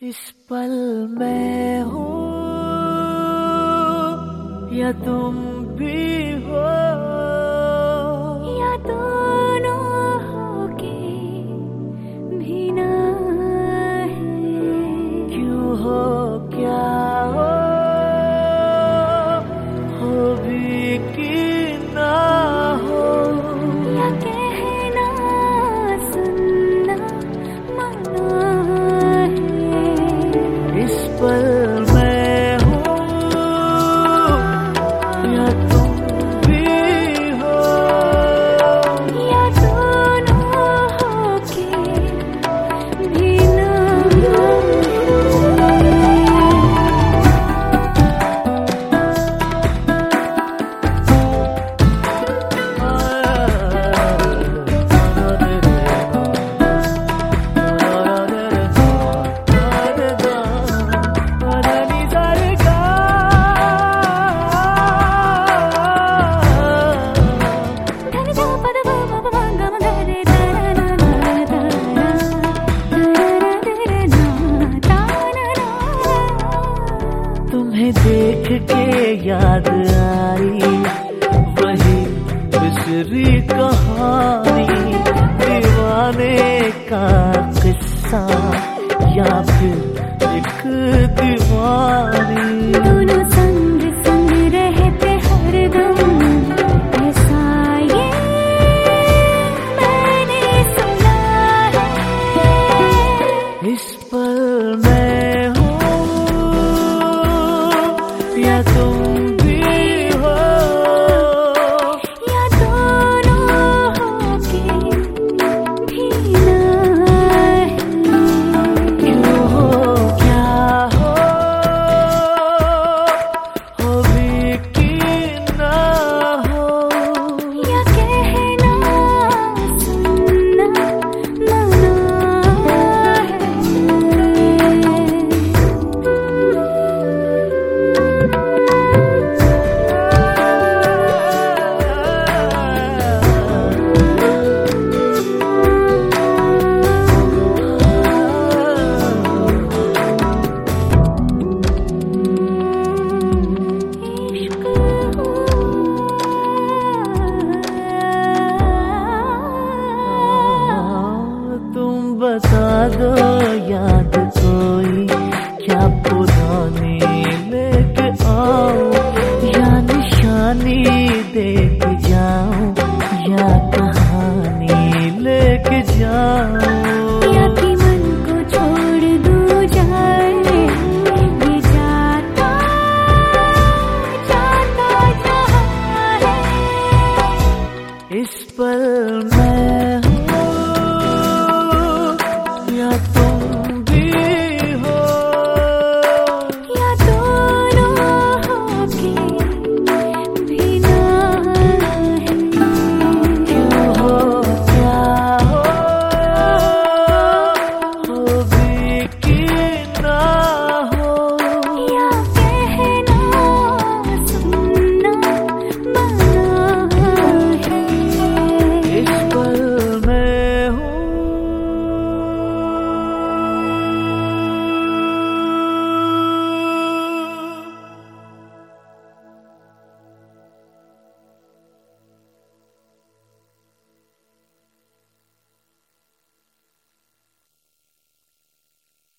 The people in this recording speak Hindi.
इस पल मैं हूँ या तुम भी हो, या दोनों होके भी ना है। क्यों हो क्या हो भी कि ना हो, या कहना सुनना मना है। इस पल मैं हूँ या तुम भी हो, या दोनों होके भी ना तुम्हें देख के याद आई वही बिसरी कहानी, दीवाने का किस्सा या फिर एक दीवानी। दोनों संग संग रहते हरदम, ऐसा ये मैंने सुना है। इस पल मैं हूँ या तुम